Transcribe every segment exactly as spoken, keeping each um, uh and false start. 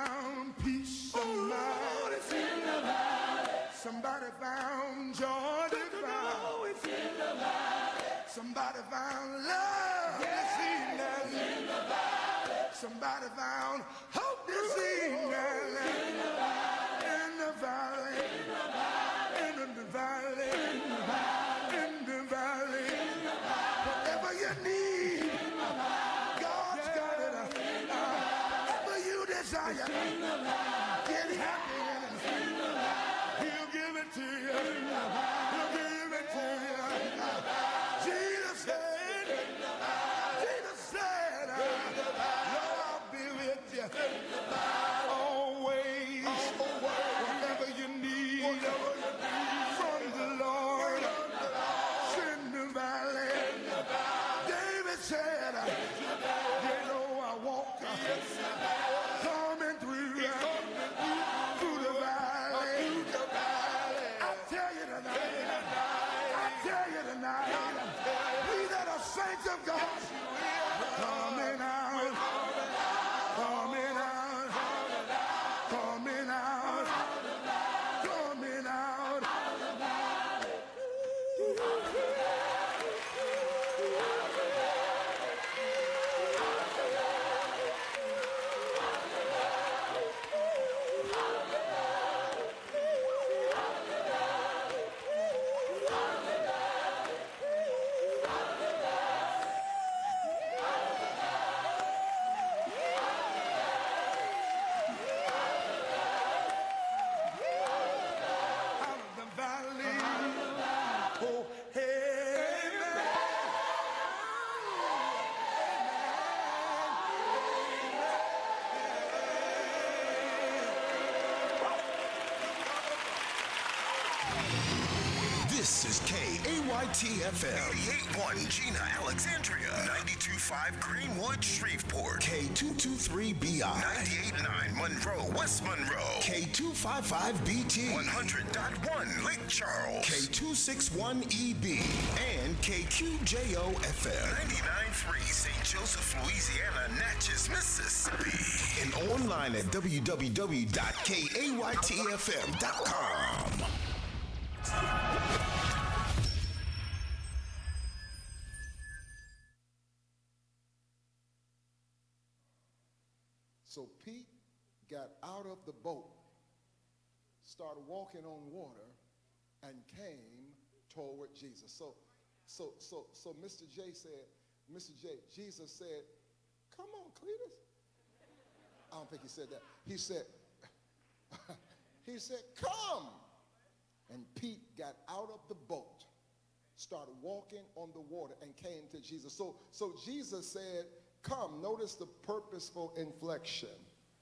found peace of mind. It's in the valley. Somebody found joy divine. Oh, it's in the valley. Somebody found love this evening. It's in the valley. Somebody found hope this evening. In the valley. In the valley. In the valley. In the valley. In the valley. In the valley. Whatever you need, God's got it. Whatever you desire, get happy in it. He'll give it to you. He'll give it to you. Jesus said, Jesus said, Lord, I'll be with you always. Whatever you need from the Lord, in the valley. David said, you know I walk coming through, through the valley. I tell you tonight, I tell you tonight, we that are saints of God, coming out, coming out, coming out, coming out. This is K A Y T F M, eighty-eight point one Gina, Alexandria, ninety-two point five Greenwood, Shreveport, K two twenty-three B I, ninety-eight point nine Monroe, West Monroe, K two fifty-five B T, one hundred point one Lake Charles, K two sixty-one E B, and K Q J O F M, ninety-nine point three Saint Joseph, Louisiana, Natchez, Mississippi, and online at w w w dot k a y t f m dot com. So Pete got out of the boat, started walking on water, and came toward Jesus. So, so, so, so Mister J said, Mister J, Jesus said, "Come on, Cletus." I don't think he said that. He said, he said, "Come." And Pete got out of the boat, started walking on the water, and came to Jesus. So, so Jesus said, "Come." Notice the purposeful inflection.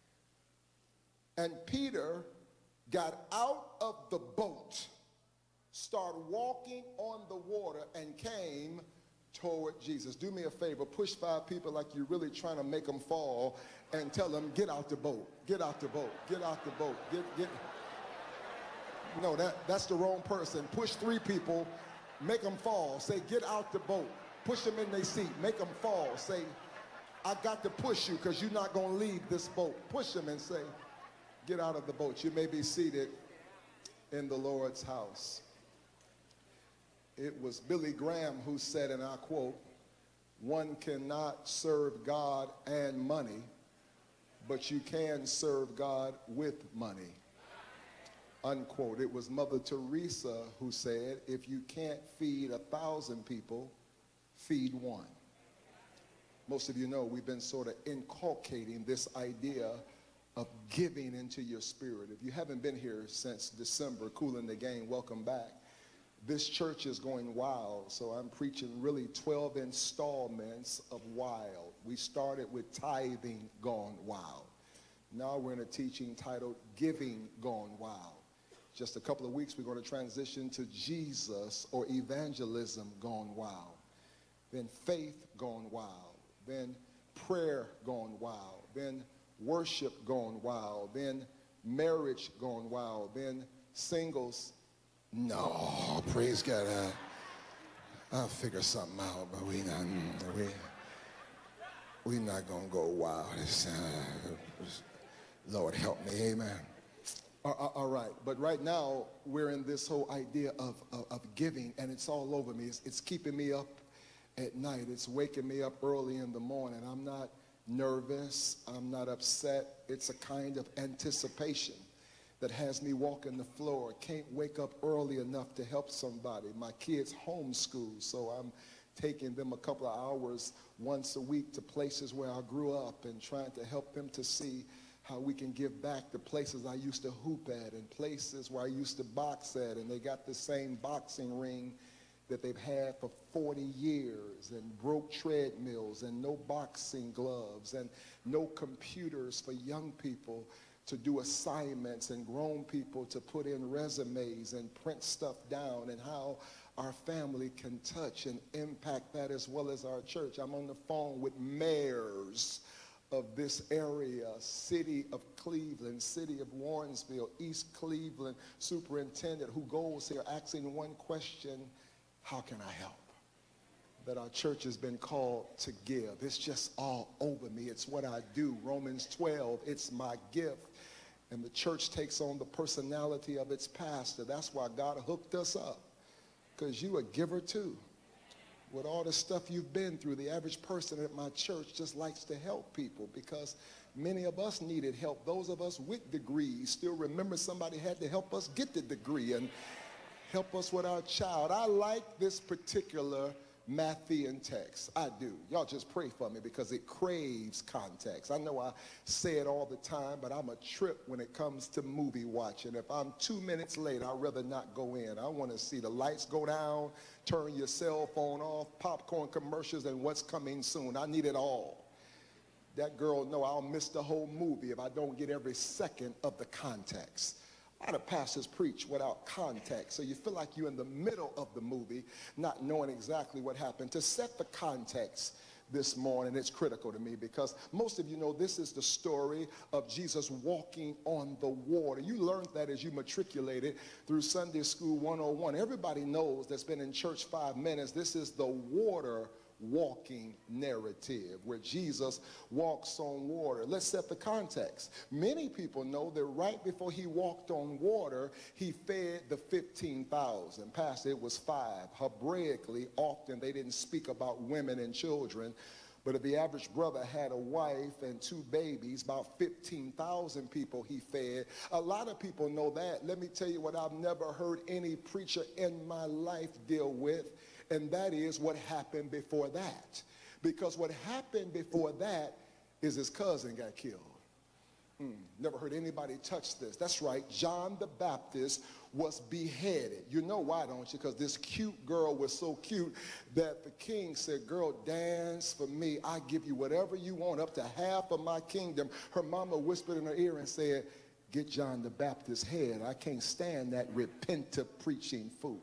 And Peter got out of the boat, started walking on the water, and came toward Jesus. Do me a favor, push five people like you're really trying to make them fall, and tell them, get out the boat, get out the boat, get out the boat, get, get. No, that, that's the wrong person. Push three people, make them fall. Say, get out the boat. Push them in their seat, make them fall. Say, I got to push you because you're not going to leave this boat. Push them and say, get out of the boat. You may be seated in the Lord's house. It was Billy Graham who said, and I quote, "One cannot serve God and money, but you can serve God with money." Unquote. It was Mother Teresa who said, if you can't feed a thousand people, feed one. Most of you know we've been sort of inculcating this idea of giving into your spirit. If you haven't been here since December, Cooling the Game, welcome back. This church is going wild, so I'm preaching really twelve installments of wild. We started with tithing gone wild. Now we're in a teaching titled Giving Gone Wild. Just a couple of weeks, we're going to transition to Jesus or evangelism gone wild. Then faith gone wild. Then prayer gone wild. Then worship gone wild. Then marriage gone wild. Then singles. No, praise God. Uh, I'll figure something out, but we not, we, we not going to go wild. It's, uh, it's, Lord, help me. Amen. All, all right. But right now, we're in this whole idea of, of, of giving, and it's all over me. It's, it's keeping me up at night. It's waking me up early in the morning. I'm not nervous. I'm not upset. It's a kind of anticipation that has me walking the floor. Can't wake up early enough to help somebody. My kids homeschool, so I'm taking them a couple of hours once a week to places where I grew up and trying to help them to see how we can give back to places I used to hoop at and places where I used to box at, and they got the same boxing ring that they've had for forty years, and broke treadmills and no boxing gloves and no computers for young people to do assignments and grown people to put in resumes and print stuff down, and how our family can touch and impact that as well as our church. I'm on the phone with mayors of this area, city of Cleveland, city of Warrensville, East Cleveland superintendent who goes here asking one question: how can I help? That our church has been called to give. It's just all over me. It's what I do. Romans twelve, it's my gift. And the church takes on the personality of its pastor. That's why God hooked us up, because you a giver too. With all the stuff you've been through, the average person at my church just likes to help people, because many of us needed help. Those of us with degrees still remember somebody had to help us get the degree and help us with our child. I like this particular Matthean text. I do. Y'all just pray for me because it craves context. I know I say it all the time, but I'm a trip when it comes to movie watching. If I'm two minutes late, I'd rather not go in. I want to see the lights go down, turn your cell phone off, popcorn commercials, and what's coming soon. I need it all. That girl know I'll miss the whole movie if I don't get every second of the context. A lot of pastors preach without context, so you feel like you're in the middle of the movie, not knowing exactly what happened. To set the context this morning, it's critical to me, because most of you know this is the story of Jesus walking on the water. You learned that as you matriculated through Sunday School one oh one. Everybody knows that's been in church five minutes. This is the water walking narrative where Jesus walks on water. Let's set the context. Many people know that right before he walked on water, he fed the fifteen thousand. Pastor, it was five. Hebraically, often they didn't speak about women and children, but if the average brother had a wife and two babies, about fifteen thousand people he fed. A lot of people know that. Let me tell you what I've never heard any preacher in my life deal with, and that is what happened before that. Because what happened before that is his cousin got killed. Mm, never heard anybody touch this. That's right, John the Baptist was beheaded. You know why, don't you? Because this cute girl was so cute that the king said, girl, dance for me. I give you whatever you want, up to half of my kingdom. Her mama whispered in her ear and said, get John the Baptist's head. I can't stand that repentant preaching fool.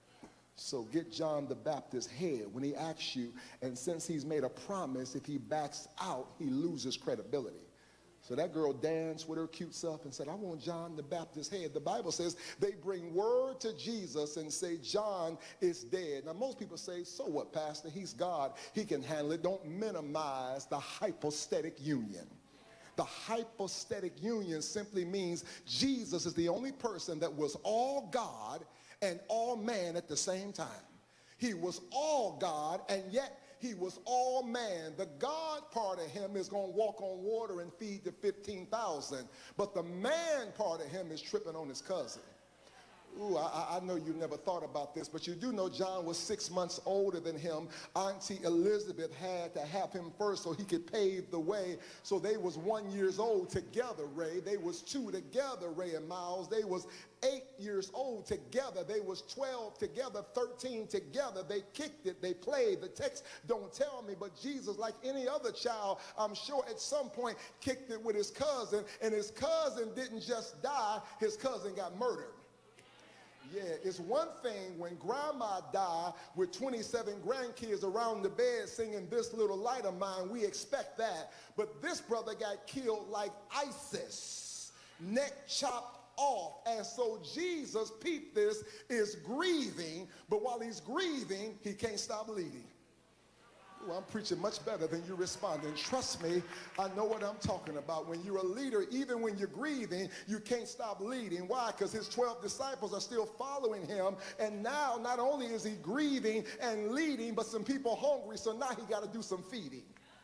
So get John the Baptist's head when he asks you, and since he's made a promise, if he backs out, he loses credibility. So that girl danced with her cute self and said, I want John the Baptist's head. The Bible says they bring word to Jesus and say, John is dead. Now, most people say, so what, Pastor? He's God. He can handle it. Don't minimize the hypostatic union. The hypostatic union simply means Jesus is the only person that was all God and all man at the same time. He was all God, and yet he was all man. The God part of him is going to walk on water and feed the fifteen thousand, but the man part of him is tripping on his cousin. Ooh, I, I know you never thought about this, but you do know John was six months older than him. Auntie Elizabeth had to have him first so he could pave the way. So they was one years old together, Ray. They was two together, Ray and Miles. They was eight years old together. They was twelve together, thirteen together. They kicked it. They played. The text don't tell me, but Jesus, like any other child, I'm sure at some point kicked it with his cousin, and his cousin didn't just die. His cousin got murdered. Yeah, it's one thing when grandma died with twenty-seven grandkids around the bed singing This Little Light of Mine. We expect that. But this brother got killed like ISIS, neck chopped off. And so Jesus, peep this, is grieving, but while he's grieving, he can't stop bleeding. Ooh, I'm preaching much better than you responding. Trust me, I know what I'm talking about. When you're a leader, even when you're grieving, you can't stop leading. Why? Because his twelve disciples are still following him. And now, not only is he grieving and leading, but some people hungry, so now he got to do some feeding.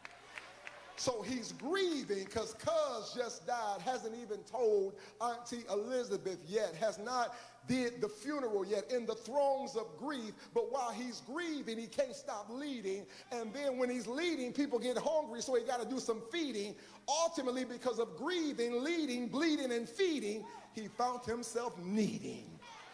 So he's grieving because cuz just died, hasn't even told Auntie Elizabeth yet, has not did the funeral yet, in the throes of grief. But while he's grieving, he can't stop leading. And then when he's leading, people get hungry, so he got to do some feeding. Ultimately, because of grieving, leading, bleeding, and feeding, he found himself needing.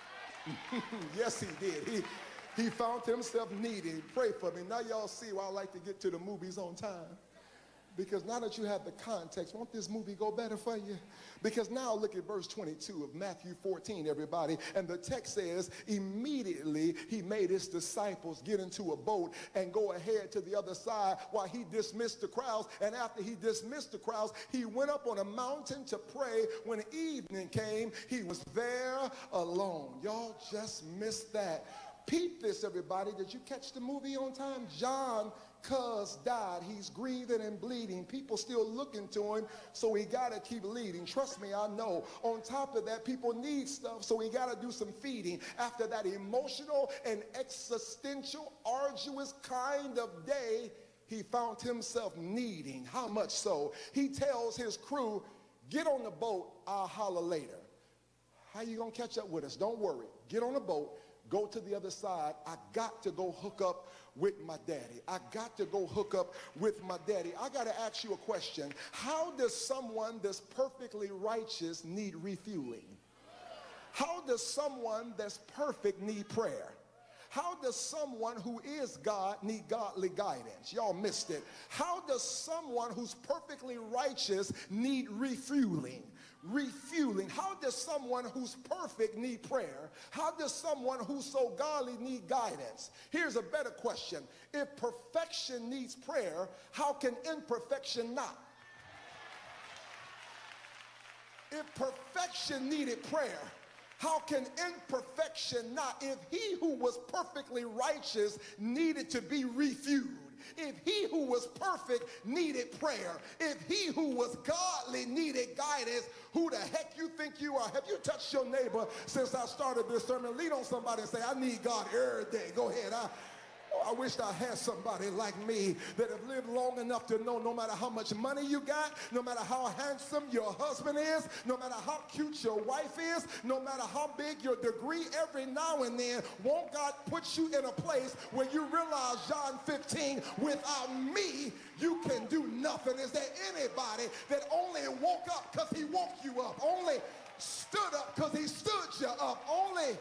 Yes, he did. He, he found himself needing. Pray for me. Now y'all see why I like to get to the movies on time. Because now that you have the context, won't this movie go better for you? Because now look at verse twenty-two of Matthew fourteen, everybody. And the text says, immediately he made his disciples get into a boat and go ahead to the other side while he dismissed the crowds. And after he dismissed the crowds, he went up on a mountain to pray. When evening came, he was there alone. Y'all just missed that. Peep this, everybody. Did you catch the movie on time? John cuz died. He's grieving and bleeding. People still looking to him, so he got to keep leading. Trust me, I know. On top of that, people need stuff, so he got to do some feeding. After that emotional and existential, arduous kind of day, he found himself needing. How much so? He tells his crew, get on the boat, I'll holler later. How you gonna catch up with us? Don't worry. Get on the boat, go to the other side. I got to go hook up with my daddy. I got to go hook up with my daddy. I got to ask you a question. How does someone that's perfectly righteous need refueling? How does someone that's perfect need prayer? How does someone who is God need godly guidance? Y'all missed it. How does someone who's perfectly righteous need refueling? Refueling. How does someone who's perfect need prayer? How does someone who's so godly need guidance? Here's a better question. If perfection needs prayer, how can imperfection not? If perfection needed prayer, how can imperfection not? If he who was perfectly righteous needed to be refueled, if he who was perfect needed prayer, if he who was godly needed guidance, who the heck you think you are? Have you touched your neighbor since I started this sermon? Lean on somebody and say, I need God every day. Go ahead. I, oh, I wish I had somebody like me that have lived long enough to know no matter how much money you got, no matter how handsome your husband is, no matter how cute your wife is, no matter how big your degree, every now and then, won't God put you in a place where you realize, John fifteen, without me, you can do nothing. Is there anybody that only woke up because he woke you up, only stood up because he stood you up, only...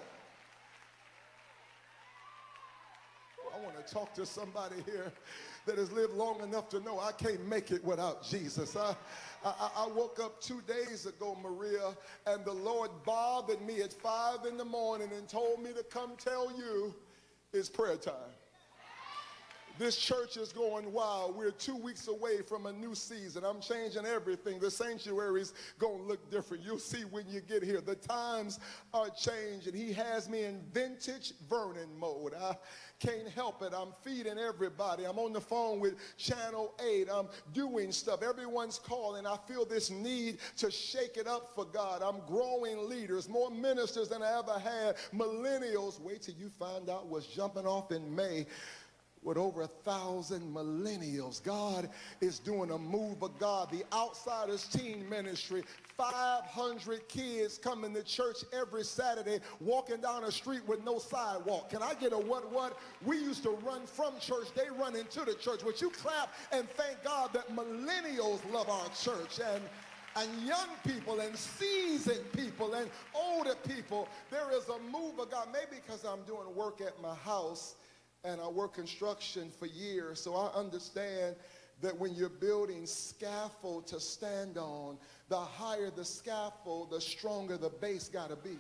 I want to talk to somebody here that has lived long enough to know I can't make it without Jesus. I, I, I woke up two days ago, Maria, and the Lord bothered me at five in the morning and told me to come tell you it's prayer time. This church is going wild. We're two weeks away from a new season. I'm changing everything. The sanctuary's going to look different. You'll see when you get here. The times are changing. He has me in vintage Vernon mode. I can't help it. I'm feeding everybody. I'm on the phone with Channel eight. I'm doing stuff. Everyone's calling. I feel this need to shake it up for God. I'm growing leaders, more ministers than I ever had. Millennials, wait till you find out what's jumping off in May. With over a thousand millennials. God is doing a move of God. The Outsiders Teen Ministry, five hundred kids coming to church every Saturday, walking down a street with no sidewalk. Can I get a what what? We used to run from church. They run into the church. Would you clap and thank God that millennials love our church? And and young people and seasoned people and older people. There is a move of God. Maybe because I'm doing work at my house, and I work construction for years, so I understand that when you're building scaffold to stand on, the higher the scaffold, the stronger the base got to be.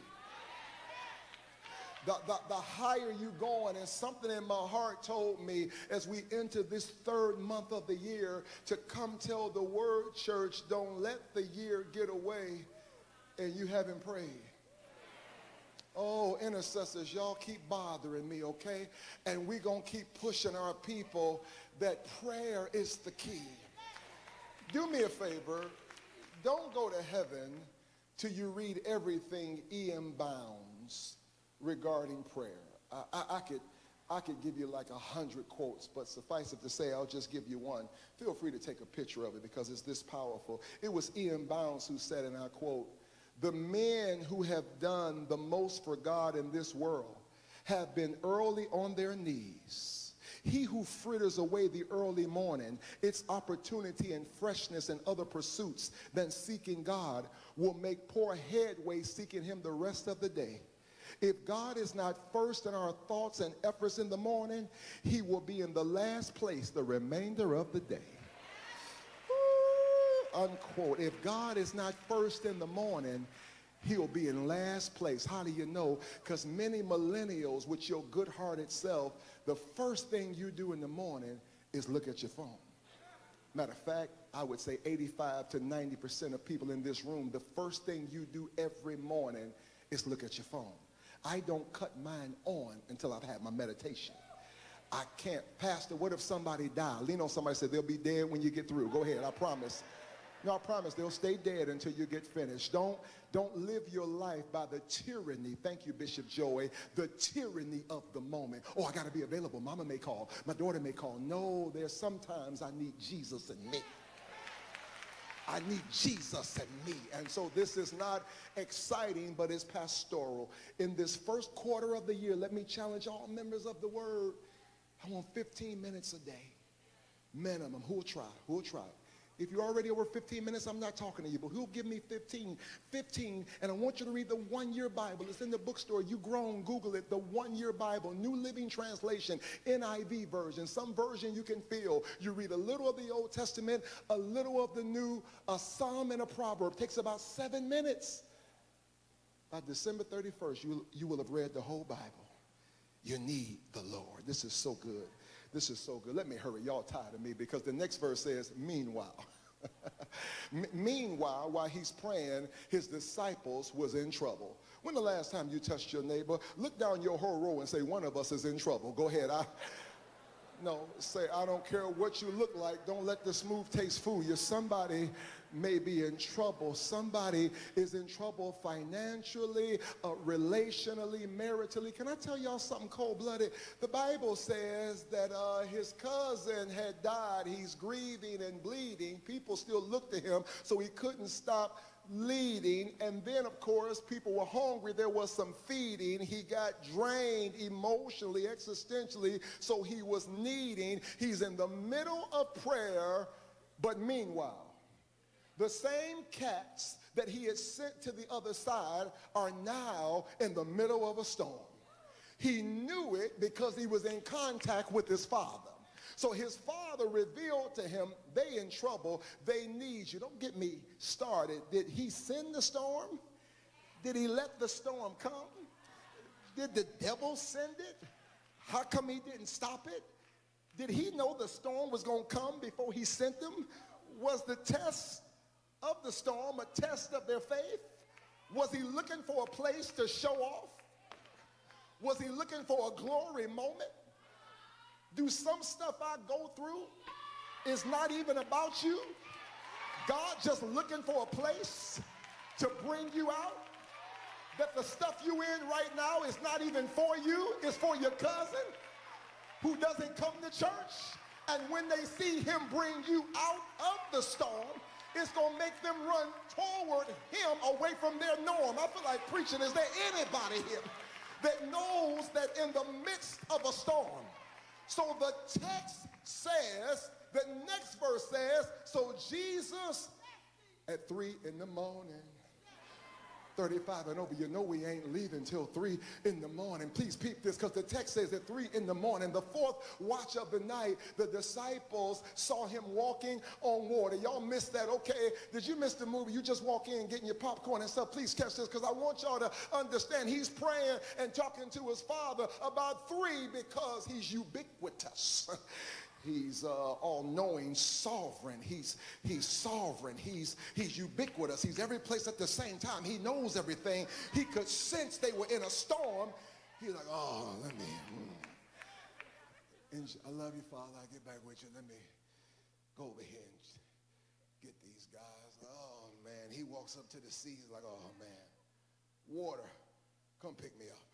The, the, the higher you going, and something in my heart told me as we enter this third month of the year to come tell the word, church, don't let the year get away and you haven't prayed. Oh, intercessors, y'all keep bothering me, okay? And we're going to keep pushing our people that prayer is the key. Do me a favor. Don't go to heaven till you read everything E M Bounds regarding prayer. I, I, I could I could give you like a hundred quotes, but suffice it to say, I'll just give you one. Feel free to take a picture of it because it's this powerful. It was E M Bounds who said, and I quote, "The men who have done the most for God in this world have been early on their knees. He who fritters away the early morning, its opportunity and freshness and other pursuits than seeking God, will make poor headway seeking him the rest of the day. If God is not first in our thoughts and efforts in the morning, he will be in the last place the remainder of the day." Woo, unquote. If God is not first in the morning, he'll be in last place. How do you know? Because many millennials with your good-hearted self, the first thing you do in the morning is look at your phone. Matter of fact, I would say eighty-five to ninety percent of people in this room, the first thing you do every morning is look at your phone. I don't cut mine on until I've had my meditation. I can't. Pastor, what if somebody died? Lean on somebody and say, they'll be dead when you get through. Go ahead, I promise. No, I promise they'll stay dead until you get finished. Don't, don't live your life by the tyranny, thank you, Bishop Joey, the tyranny of the moment. Oh, I got to be available. Mama may call. My daughter may call. No, there's sometimes I need Jesus in me. I need Jesus in me. And so this is not exciting, but it's pastoral. In this first quarter of the year, let me challenge all members of the Word. I want fifteen minutes a day, minimum. Who'll try? Who'll try? If you're already over fifteen minutes, I'm not talking to you, but who'll give me fifteen? fifteen, and I want you to read the one-year Bible. It's in the bookstore. You grown, Google it, the one-year Bible, New Living Translation, N I V version. Some version you can feel. You read a little of the Old Testament, a little of the New, a Psalm and a Proverb. It takes about seven minutes. By December thirty-first, you, you will have read the whole Bible. You need the Lord. This is so good. This is so good. Let me hurry. Y'all tired of me because the next verse says, meanwhile. Meanwhile, while he's praying, his disciples was in trouble. When the last time you touched your neighbor, look down your whole row and say, one of us is in trouble. Go ahead. I, no, say, I don't care what you look like. Don't let the smooth taste fool you. Somebody may be in trouble. Somebody is in trouble financially, uh, relationally, maritally. Can I tell y'all something cold-blooded? The Bible says that uh, his cousin had died. He's grieving and bleeding. People still look to him, so he couldn't stop leading. And then, of course, people were hungry. There was some feeding. He got drained emotionally, existentially, so he was needing. He's in the middle of prayer, but meanwhile, the same cats that he had sent to the other side are now in the middle of a storm. He knew it because he was in contact with his father. So his father revealed to him, they in trouble, they need you. Don't get me started. Did he send the storm? Did he let the storm come? Did the devil send it? How come he didn't stop it? Did he know the storm was going to come before he sent them? Was the test of the storm a test of their faith? Was he looking for a place to show off? Was he looking for a glory moment? Do some stuff I go through is not even about you? God just looking for a place to bring you out? That the stuff you in right now is not even for you, it's for your cousin who doesn't come to church? And when they see him bring you out of the storm, it's going to make them run toward him away from their norm. I feel like preaching. Is there anybody here that knows that in the midst of a storm? So the text says, the next verse says, so Jesus at three in the morning, thirty-five and over, you know we ain't leaving till three in the morning. Please peep this, because the text says at three in the morning, the fourth watch of the night, the disciples saw him walking on water. Y'all missed that. Okay, did you miss the movie? You just walk in getting your popcorn and stuff. Please catch this, because I want y'all to understand he's praying and talking to his father about three because he's ubiquitous. He's uh, all-knowing, sovereign. He's, he's sovereign. He's, he's ubiquitous. He's every place at the same time. He knows everything. He could sense they were in a storm. He's like, oh, let me. Mm. I love you, Father. I'll get back with you. Let me go over here and get these guys. Oh, man. He walks up to the sea. He's like, oh, man. Water, come pick me up.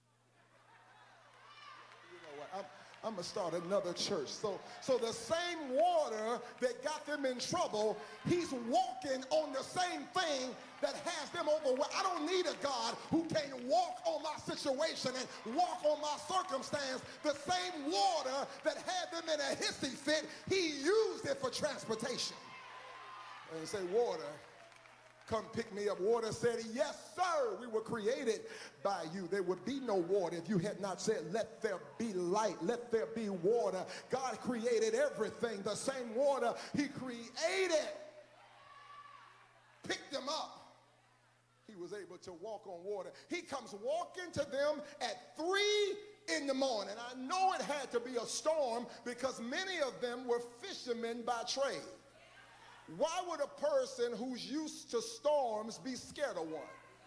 You know what? I'm, I'm going to start another church. So, so the same water that got them in trouble, he's walking on the same thing that has them over. I don't need a God who can walk on my situation and walk on my circumstance. The same water that had them in a hissy fit, he used it for transportation. And he said, water, come pick me up. Water said, yes, sir. We were created by you. There would be no water if you had not said, let there be light. Let there be water. God created everything. The same water he created picked him up. He was able to walk on water. He comes walking to them at three in the morning. I know it had to be a storm because many of them were fishermen by trade. Why would a person who's used to storms be scared of one?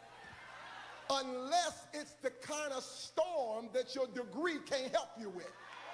Unless it's the kind of storm that your degree can't help you with.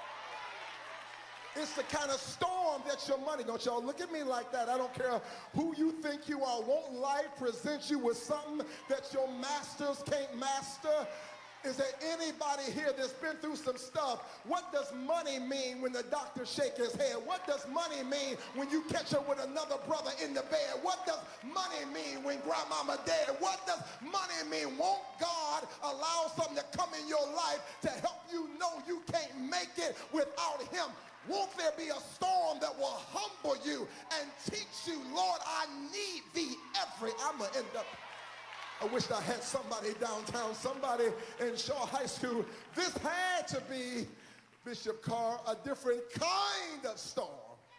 It's the kind of storm that your money, don't y'all look at me like that. I don't care who you think you are. Won't life present you with something that your masters can't master? Is there anybody here that's been through some stuff? What does money mean when the doctor shake his head? What does money mean when you catch up with another brother in the bed? What does money mean when grandmama dead? What does money mean? Won't God allow something to come in your life to help you know you can't make it without him? Won't there be a storm that will humble you and teach you, Lord, I need thee every, I'm going to end up. I wish I had somebody downtown, somebody in Shaw High School. This had to be, Bishop Carr, a different kind of storm.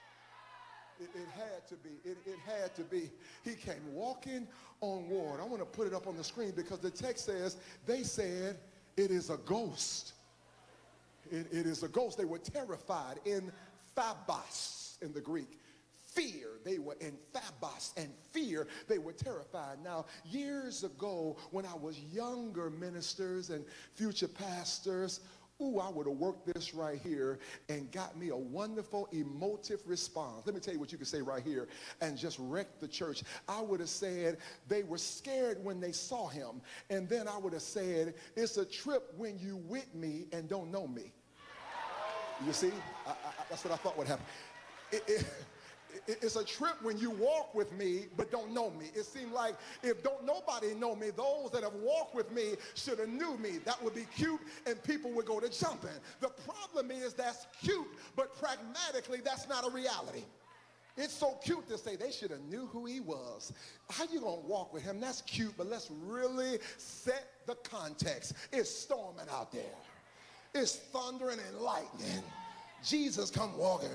It, it had to be. It, it had to be. He came walking on water. I want to put it up on the screen because the text says, they said, it is a ghost. It, it is a ghost. They were terrified in phobos in the Greek. Fear, they were in phobos, and fear, they were terrified. Now, years ago, when I was younger ministers and future pastors, ooh, I would have worked this right here and got me a wonderful emotive response. Let me tell you what you could say right here and just wreck the church. I would have said they were scared when they saw him, and then I would have said, it's a trip when you with me and don't know me. You see, I, I, that's what I thought would happen. It, it, It's a trip when you walk with me but don't know me. It seemed like if don't nobody know me, those that have walked with me should have knew me. That would be cute and people would go to jumping. The problem is that's cute, but pragmatically that's not a reality. It's so cute to say they should have knew who he was. How you gonna walk with him? That's cute, but let's really set the context. It's storming out there. It's thundering and lightning. Jesus come walking.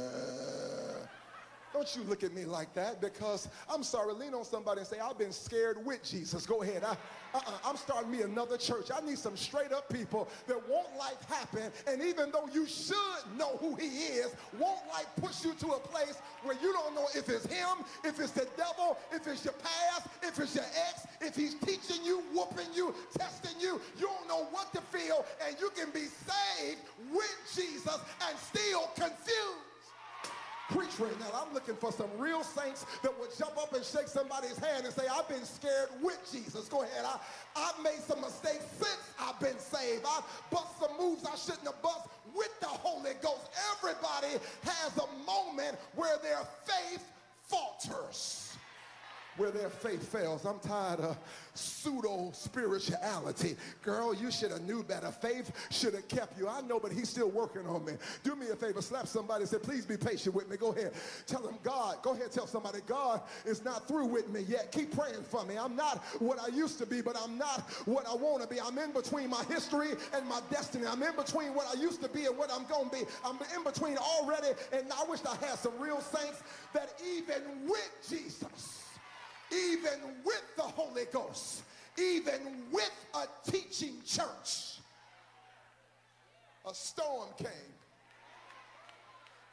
Don't you look at me like that, because I'm sorry, lean on somebody and say, I've been scared with Jesus. Go ahead. I, uh-uh, I'm starting me another church. I need some straight up people that won't life happen, and even though you should know who he is, won't like push you to a place where you don't know if it's him, if it's the devil, if it's your past, if it's your ex, if he's teaching you, whooping you, testing you. You don't know what to feel, and you can be saved with Jesus and still confused. Preach right now. I'm looking for some real saints that would jump up and shake somebody's hand and say, I've been scared with Jesus. Go ahead. I, I've made some mistakes since I've been saved. I've bust some moves I shouldn't have bust with the Holy Ghost. Everybody has a moment where their faith falters, where their faith fails. I'm tired of pseudo spirituality. Girl, you should have knew better. Faith should have kept you. I know, but he's still working on me. Do me a favor, slap somebody and say, please be patient with me. Go ahead. Tell them God, go ahead, tell somebody, God is not through with me yet. Keep praying for me. I'm not what I used to be, but I'm not what I want to be. I'm in between my history and my destiny. I'm in between what I used to be and what I'm going to be. I'm in between already, and I wish I had some real saints that even with Jesus, even with the Holy Ghost, even with a teaching church, a storm came.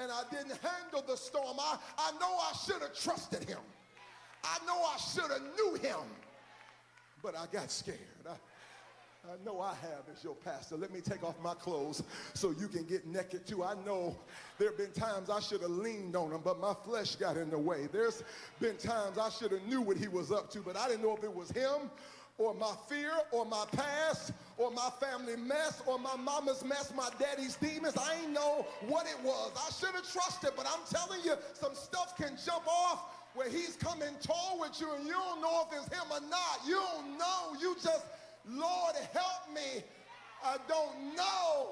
and I didn't handle the storm. I, I know I should have trusted him. I know I should have knew him, but I got scared. I, I know I have as your pastor. Let me take off my clothes so you can get naked too. I know there have been times I should have leaned on him, but my flesh got in the way. There's been times I should have knew what he was up to, but I didn't know if it was him or my fear or my past or my family mess or my mama's mess, my daddy's demons. I ain't know what it was. I should have trusted, but I'm telling you, some stuff can jump off where he's coming toward you and you don't know if it's him or not. You don't know. You just, Lord, help me. I don't know.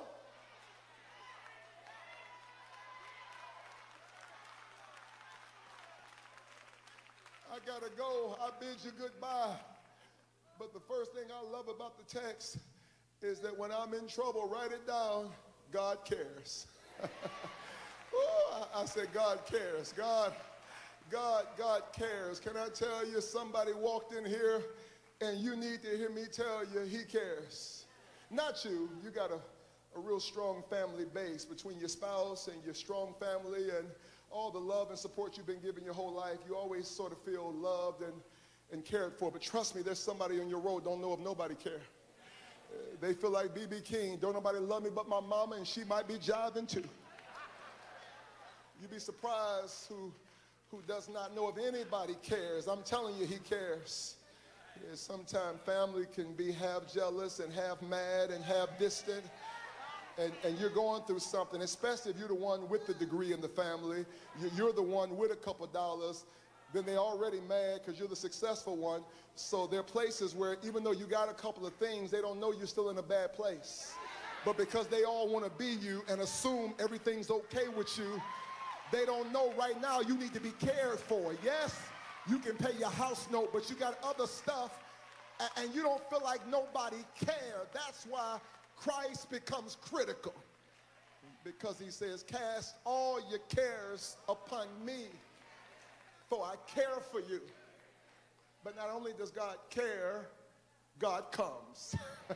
I gotta go. I bid you goodbye. But the first thing I love about the text is that when I'm in trouble, write it down. God cares. Oh, I, I said God cares. God, God, God cares. Can I tell you, somebody walked in here and you need to hear me tell you he cares. Not you. You got a, a real strong family base between your spouse and your strong family and all the love and support you've been given your whole life. You always sort of feel loved and, and cared for. But trust me, there's somebody on your road don't know if nobody cares. Uh, they feel like B B King. Don't nobody love me but my mama, and she might be jiving too. You'd be surprised who, who does not know if anybody cares. I'm telling you, he cares. Yeah, sometimes family can be half jealous and half mad and half distant. And, and you're going through something, especially if you're the one with the degree in the family, you're the one with a couple dollars, then they're already mad because you're the successful one. So there are places where even though you got a couple of things, they don't know you're still in a bad place. But because they all want to be you and assume everything's okay with you, they don't know right now you need to be cared for. Yes, you can pay your house note, but you got other stuff and you don't feel like nobody cares. That's why Christ becomes critical, because he says, cast all your cares upon me, for I care for you. But not only does God care, God comes.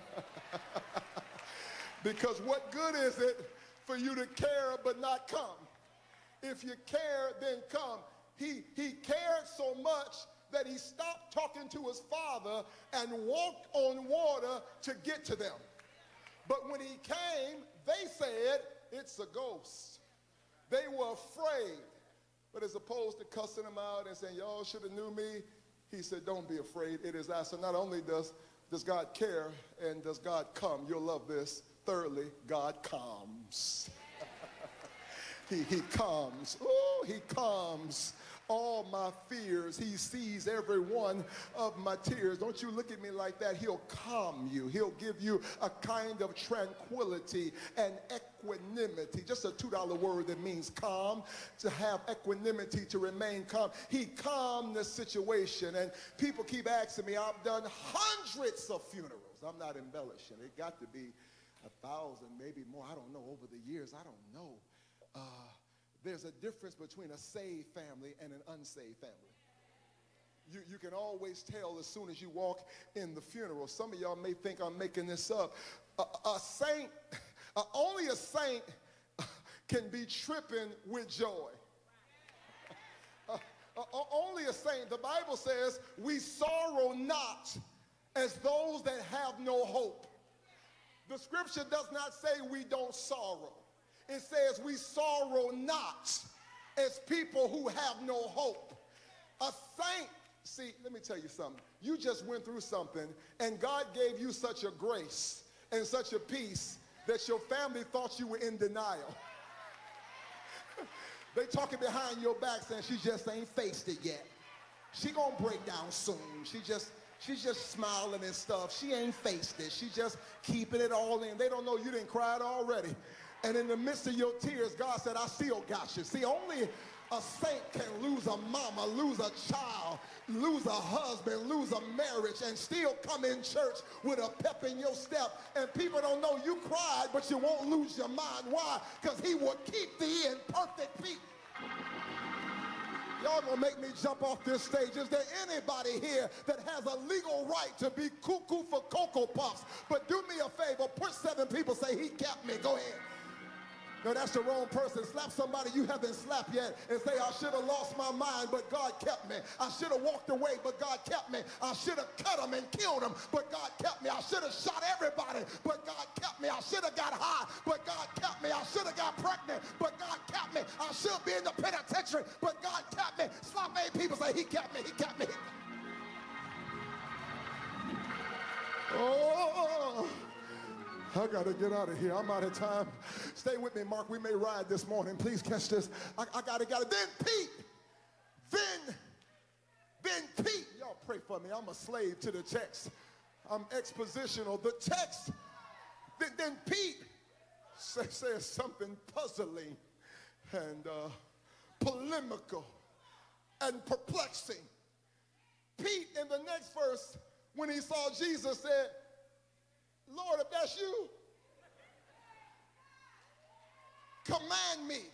Because what good is it for you to care but not come? If you care, then come. He, he cared so much that he stopped talking to his father and walked on water to get to them. But when he came, they said, it's a ghost. They were afraid. But as opposed to cussing him out and saying, y'all should have knew me, he said, don't be afraid, it is I. So not only does, does God care and does God come, you'll love this. Thirdly, God comes. he, he comes. Oh, he comes. All my fears, he sees every one of my tears. Don't you look at me like that. He'll calm you. He'll give you a kind of tranquility and equanimity. Just a two dollar word that means calm, to have equanimity, to remain calm. He calmed the situation. And people keep asking me, I've done hundreds of funerals. I'm not embellishing. It got to be a thousand, maybe more. I don't know. Over the years, I don't know. Uh, There's a difference between a saved family and an unsaved family. You, you can always tell as soon as you walk in the funeral. Some of y'all may think I'm making this up. A, a saint, uh, only a saint can be tripping with joy. Uh, uh, only a saint. The Bible says we sorrow not as those that have no hope. The scripture does not say we don't sorrow. It says we sorrow not as people who have no hope. A saint, see, let me tell you something. You just went through something and God gave you such a grace and such a peace that your family thought you were in denial. They talking behind your back saying she just ain't faced it yet. She gonna break down soon. She just, she's just smiling and stuff. She ain't faced it. She just keeping it all in. They don't know you didn't cry already. And in the midst of your tears, God said, I still got you. See, only a saint can lose a mama, lose a child, lose a husband, lose a marriage, and still come in church with a pep in your step. And people don't know you cried, but you won't lose your mind. Why? Because he will keep thee in perfect peace. Y'all gonna make me jump off this stage. Is there anybody here that has a legal right to be cuckoo for Cocoa Puffs? But do me a favor, push seven people, say he kept me. Go ahead. No, that's the wrong person. Slap somebody you haven't slapped yet and say, I should have lost my mind, but God kept me. I should have walked away, but God kept me. I should have cut them and killed them, but God kept me. I should have shot everybody, but God kept me. I should have got high, but God kept me. I should have got pregnant, but God kept me. I should be in the penitentiary, but God kept me. Slap eight people, say, he kept me, he kept me. He kept me. Oh, I got to get out of here. I'm out of time. Stay with me, Mark. We may ride this morning. Please catch this. I, I got to, got to. Then Pete. Then, then Pete. Y'all pray for me. I'm a slave to the text. I'm expositional. The text. Then, then Pete say, says something puzzling and uh, polemical and perplexing. Pete, in the next verse, when he saw Jesus, said, Lord, if that's you, command me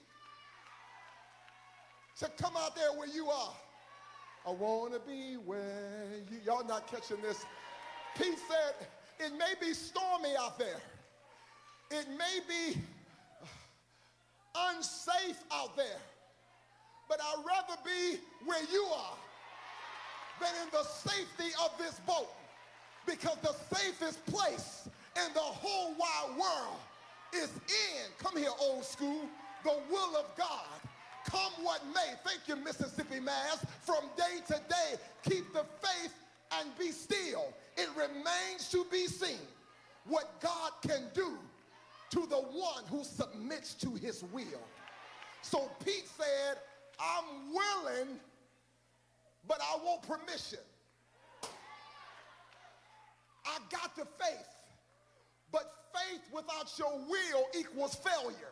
to come out there where you are. I want to be where you, y'all not catching this. Pete said, it may be stormy out there. It may be unsafe out there, but I'd rather be where you are than in the safety of this boat. Because the safest place in the whole wide world is in, come here old school, the will of God. Come what may. Thank you, Mississippi Mass. From day to day, keep the faith and be still. It remains to be seen what God can do to the one who submits to his will. So Pete said, I'm willing, but I want permission. I got the faith, but faith without your will equals failure.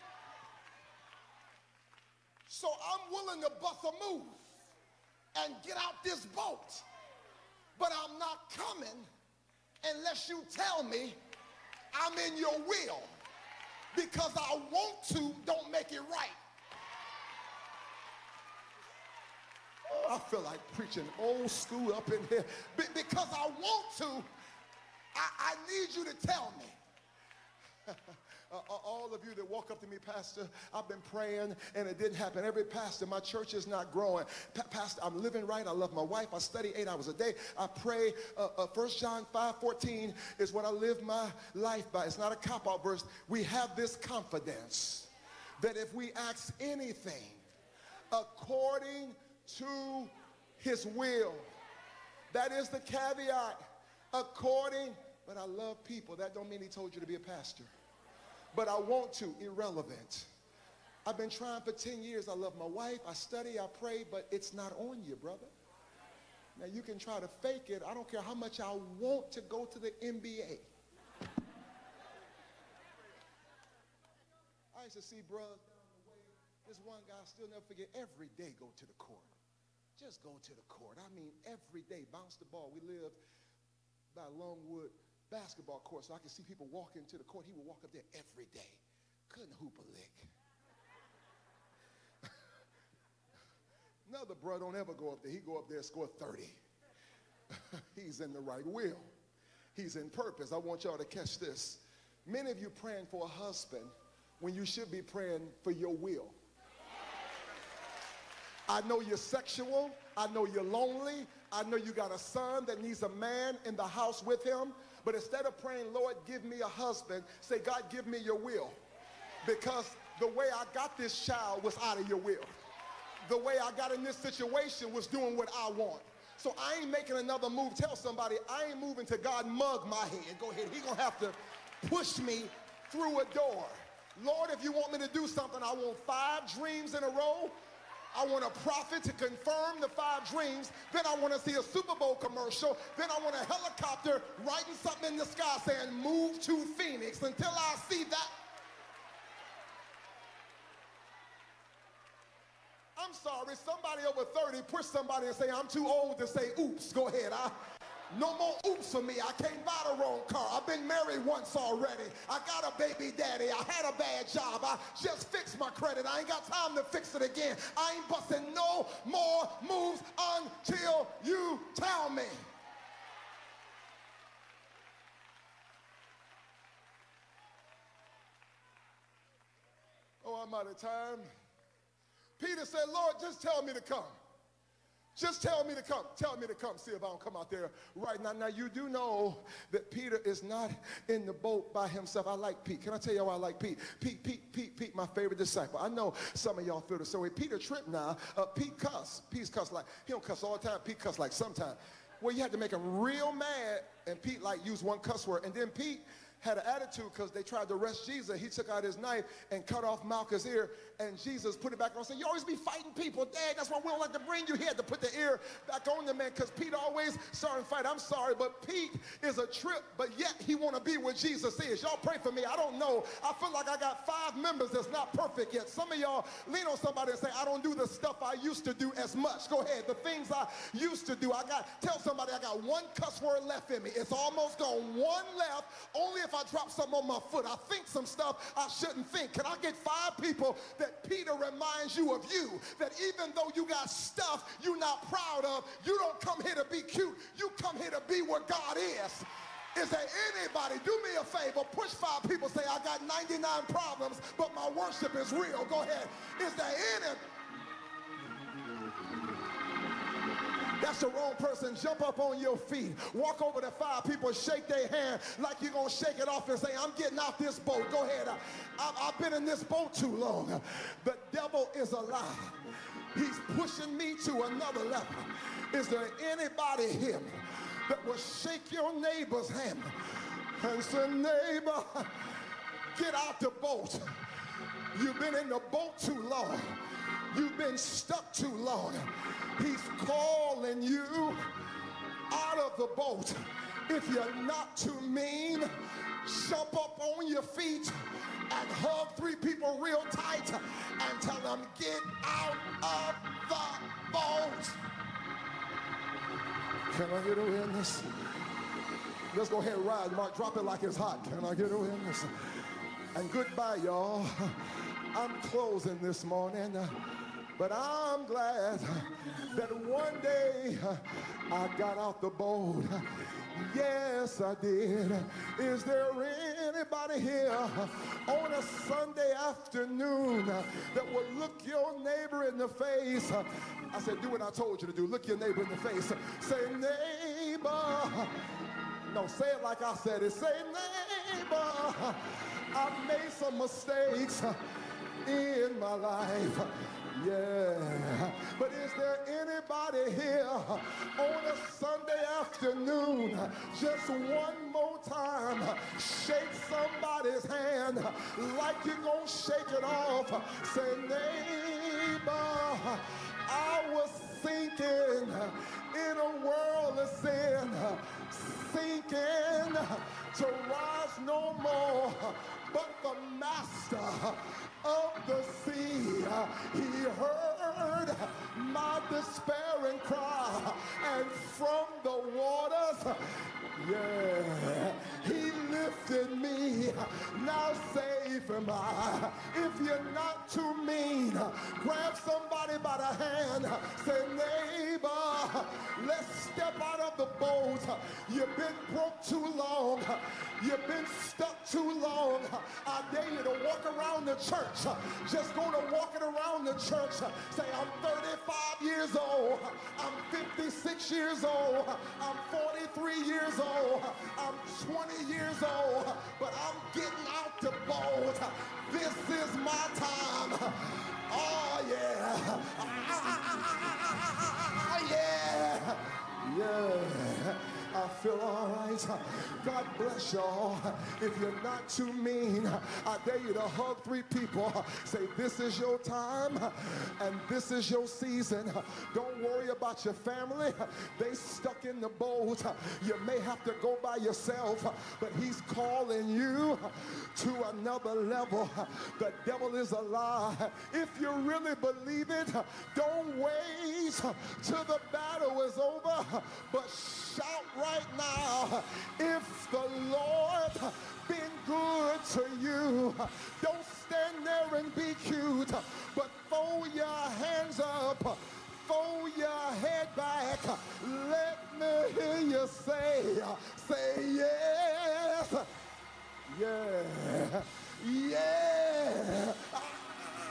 So I'm willing to bust a move and get out this boat, but I'm not coming unless you tell me I'm in your will, because I want to don't make it right. I feel like preaching old school up in here. Be because I want to, I, I need you to tell me. uh, all of you that walk up to me, Pastor, I've been praying and it didn't happen. Every pastor, my church is not growing. Pa pastor, I'm living right. I love my wife. I study eight hours a day. I pray. Uh, uh, First John five fourteen is what I live my life by. It's not a cop-out verse. We have this confidence that if we ask anything according to his will, that is the caveat, according, but I love people. That don't mean he told you to be a pastor. But I want to, irrelevant. I've been trying for ten years. I love my wife, I study, I pray, but it's not on you, brother. Now you can try to fake it. I don't care how much I want to go to the N B A. I used to see brothers down the way. This one guy, I'll still never forget, every day go to the court. Just go to the court. I mean, every day, bounce the ball. We lived by Longwood basketball court, so I could see people walking to the court. He would walk up there every day. Couldn't hoop a lick. Another brother don't ever go up there. He go up there and score thirty. He's in the right will. He's in purpose. I want y'all to catch this. Many of you praying for a husband when you should be praying for your will. I know you're sexual. I know you're lonely. I know you got a son that needs a man in the house with him. But instead of praying, Lord, give me a husband, say, God, give me your will. Because the way I got this child was out of your will. The way I got in this situation was doing what I want. So I ain't making another move. Tell somebody, I ain't moving till God mug my head. Go ahead. He's going to have to push me through a door. Lord, if you want me to do something, I want five dreams in a row. I want a prophet to confirm the five dreams. Then I want to see a Super Bowl commercial. Then I want a helicopter writing something in the sky saying, move to Phoenix. Until I see that. I'm sorry, somebody over thirty, push somebody and say, I'm too old to say oops. Go ahead. I, no more oops for me. I can't buy the wrong car. I've been married once already. I got a baby daddy. I had a bad job. I just fixed my credit. I ain't got time to fix it again. I ain't busting no more moves until you tell me. I'm out of time. Peter said, Lord, just tell me to come. Just tell me to come. Tell me to come. See if I don't come out there right now. Now, you do know that Peter is not in the boat by himself. I like Pete. Can I tell you why I like Pete? Pete, Pete, Pete, Pete, my favorite disciple. I know some of y'all feel the same way. Peter tripped now. Uh, Pete cuss. Pete's cuss like, he don't cuss all the time. Pete cuss like sometimes. Well, you had to make him real mad, and Pete like used one cuss word. And then Pete had an attitude because they tried to arrest Jesus. He took out his knife and cut off Malchus' ear, and Jesus put it back on and said, you always be fighting people, Dad. That's why we don't like to bring you. He had to put the ear back on the man because Pete always starting to fight. I'm sorry, but Pete is a trip, but yet he want to be where Jesus is. Y'all pray for me. I don't know. I feel like I got five members that's not perfect yet. Some of y'all lean on somebody and say, I don't do the stuff I used to do as much. Go ahead. The things I used to do. I got, tell somebody I got one cuss word left in me. It's almost gone. One left. Only if I drop something on my foot. I think some stuff I shouldn't think. Can I get five people that Peter reminds you of you? That even though you got stuff you're not proud of, you don't come here to be cute. You come here to be where God is. Is there anybody, do me a favor, push five people, say, I got ninety-nine problems, but my worship is real. Go ahead. Is there any? That's the wrong person. Jump up on your feet. Walk over to five people, shake their hand like you're going to shake it off and say, I'm getting out this boat. Go ahead. I, I, I've been in this boat too long. The devil is a lie. He's pushing me to another level. Is there anybody here that will shake your neighbor's hand and say, neighbor, get out the boat. You've been in the boat too long. You've been stuck too long. He's calling you out of the boat. If you're not too mean, jump up on your feet and hug three people real tight and tell them, get out of the boat. Can I get a witness? Let's go ahead and ride. Mark, drop it like it's hot. Can I get a witness? And goodbye, y'all. I'm closing this morning. But I'm glad that one day I got out the boat. Yes, I did. Is there anybody here on a Sunday afternoon that will look your neighbor in the face? I said, do what I told you to do. Look your neighbor in the face. Say, neighbor. No, say it like I said it. Say, neighbor, I've made some mistakes in my life. Yeah, but is there anybody here on a Sunday afternoon, just one more time, shake somebody's hand like you're gonna shake it off. Say, neighbor, I was sinking in a world of sin, sinking to rise no more, but the master of the sea, he heard my despairing cry, and from the waters, yeah, he lifted me. Now safe am I. If you're not too mean, grab somebody by the hand, say, neighbor, let's step out of the boat. You've been broke too long. You've been stuck too long. I dare you to walk around the church. Just go to walking around the church. Say, I'm thirty-five years old. I'm fifty-six years old. I'm forty-three years old. I'm twenty years old. But I'm getting out the boat. This is my time. Oh, yeah. Ah, yeah. Yeah. I feel all right. God bless y'all. If you're not too mean, I dare you to hug three people. Say, this is your time and this is your season. Don't worry about your family. They stuck in the boat. You may have to go by yourself, but he's calling you to another level. The devil is a lie. If you really believe it, don't wait till the battle is over, but shout right now, if the Lord been good to you, don't stand there and be cute, but throw your hands up, throw your head back, let me hear you say, say yes, yeah, yeah.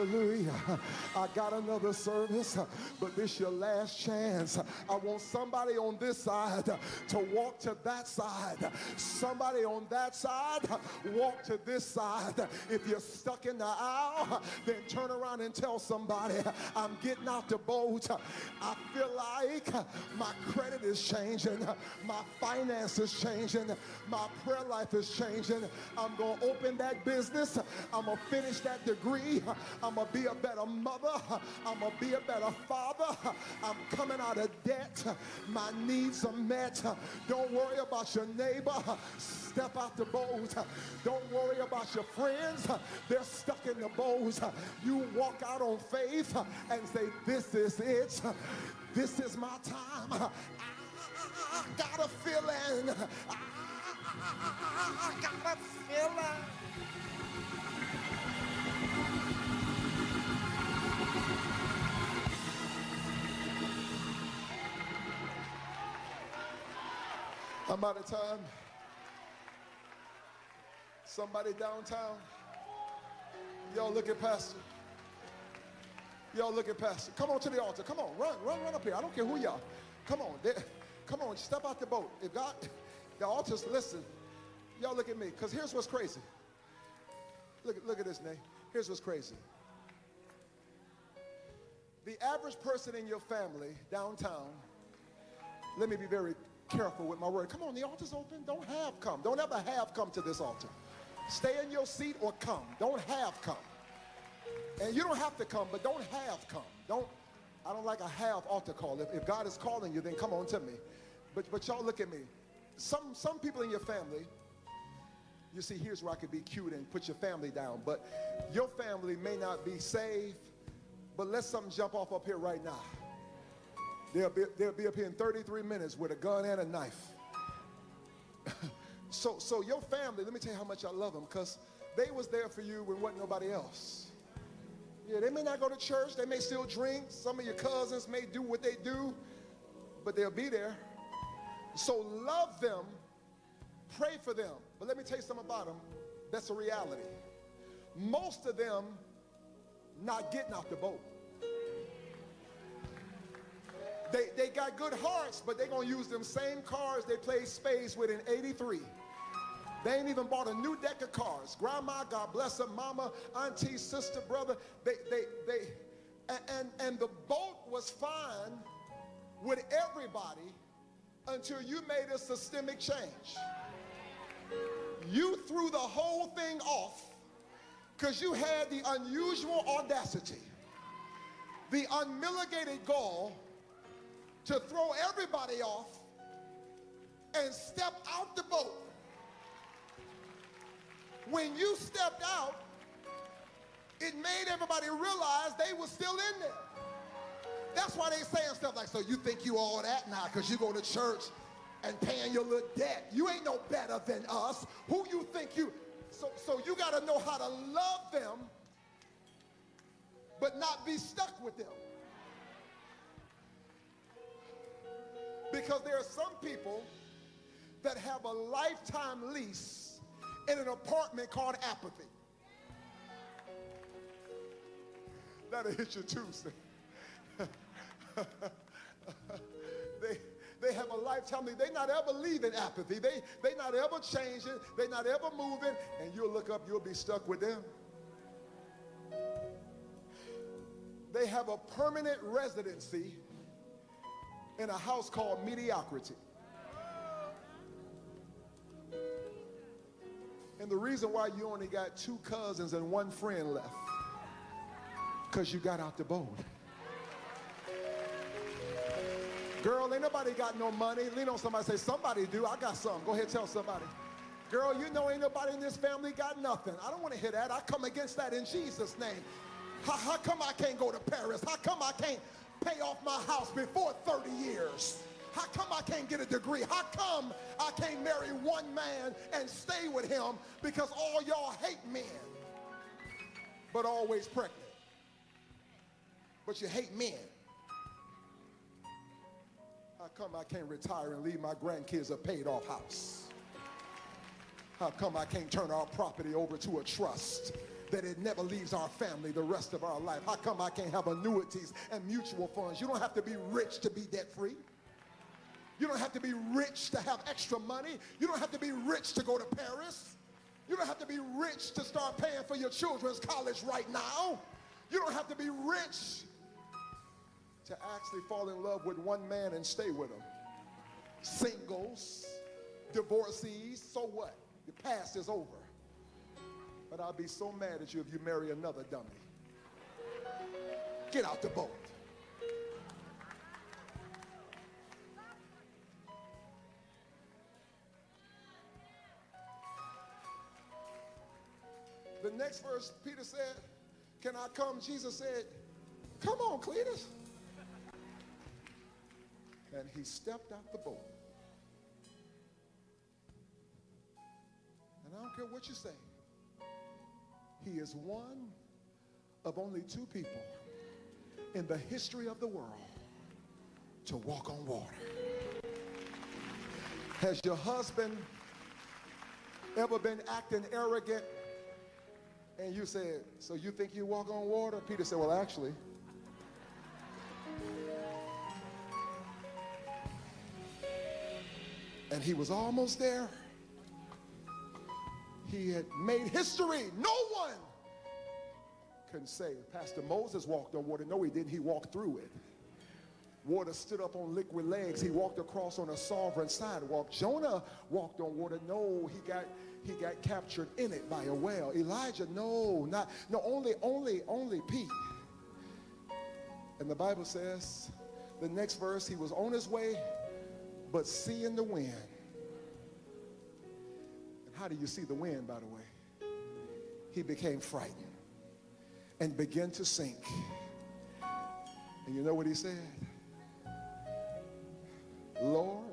Hallelujah. I got another service, but this your last chance. I want somebody on this side to walk to that side. Somebody on that side, walk to this side. If you're stuck in the aisle, then turn around and tell somebody, I'm getting out the boat. I feel like my credit is changing. My finances changing. My prayer life is changing. I'm going to open that business. I'm going to finish that degree. I'm going to be a better mother. I'm going to be a better father. I'm coming out of debt. My needs are met. Don't worry about your neighbor. Step out the boat. Don't worry about your friends. They're stuck in the boat. You walk out on faith and say, this is it. This is my time. I got a feeling. I got a feeling. I'm out of time. Somebody downtown. Y'all look at Pastor. Y'all look at Pastor. Come on to the altar. Come on, run, run, run up here. I don't care who y'all. Come on, there. Come on, step out the boat. If God, the altars, listen. Y'all look at me, because here's what's crazy. Look, look at this, Nate. Here's what's crazy. The average person in your family downtown, let me be very careful with my word. Come on, the altar's open. Don't have come. Don't ever have come to this altar. Stay in your seat or come. Don't have come. And you don't have to come, but don't have come. Don't, I don't like a have altar call. If, if God is calling you, then come on to me. But, but y'all look at me. Some, some people in your family, you see, here's where I could be cute and put your family down. But your family may not be saved, but let something jump off up here right now. They'll be, they'll be up here in thirty-three minutes with a gun and a knife. so, so your family, let me tell you how much I love them, because they was there for you when wasn't nobody else. Yeah, they may not go to church. They may still drink. Some of your cousins may do what they do, but they'll be there. So love them. Pray for them. But let me tell you something about them. That's a reality. Most of them not getting off the boat. They, they got good hearts, but they're going to use them same cars they played spades with in eighty-three. They ain't even bought a new deck of cards. Grandma, God bless her, mama, auntie, sister, brother, they, they, they, and, and, and the boat was fine with everybody until you made a systemic change. You threw the whole thing off because you had the unusual audacity, the unmitigated gall to throw everybody off and step out the boat. When you stepped out, it made everybody realize they were still in there. That's why they saying stuff like, so you think you all that now because you go to church and paying your little debt. You ain't no better than us. Who you think you... So, so you got to know how to love them, but not be stuck with them. Because there are some people that have a lifetime lease in an apartment called apathy. That'll hit you too, sir. they, they have a lifetime lease. They're not ever leaving apathy. They, they not ever changing. They're not ever moving. And you'll look up, you'll be stuck with them. They have a permanent residency in a house called mediocrity. And the reason why you only got two cousins and one friend left, because you got out the boat. Girl, ain't nobody got no money. Lean on somebody, say, somebody do. I got something. Go ahead, tell somebody. Girl, you know ain't nobody in this family got nothing. I don't want to hear that. I come against that in Jesus' name. How, how come I can't go to Paris? How come I can't pay off my house before thirty years? How come I can't get a degree? How come I can't marry one man and stay with him? Because all y'all hate men, but always pregnant. But you hate men. How come I can't retire and leave my grandkids a paid off house? How come I can't turn our property over to a trust that it never leaves our family the rest of our life? How come I can't have annuities and mutual funds? You don't have to be rich to be debt free. You don't have to be rich to have extra money. You don't have to be rich to go to Paris. You don't have to be rich to start paying for your children's college right now. You don't have to be rich to actually fall in love with one man and stay with him. Singles, divorcees, so what? The past is over. But I'll be so mad at you if you marry another dummy. Get out the boat. The next verse, Peter said, can I come? Jesus said, come on, Cletus. And he stepped out the boat. And I don't care what you say. He is one of only two people in the history of the world to walk on water. Has your husband ever been acting arrogant? And you said, so you think you walk on water? Peter said, well, actually. And he was almost there. He had made history. No one can say, Pastor Moses walked on water. No, he didn't. He walked through it. Water stood up on liquid legs. He walked across on a sovereign sidewalk. Jonah walked on water. No, he got he got captured in it by a whale. Elijah, no, not no, only, only, only Pete. And the Bible says, the next verse, he was on his way, but seeing the wind. And how do you see the wind, by the way? He became frightened and began to sink. And you know what he said? Lord,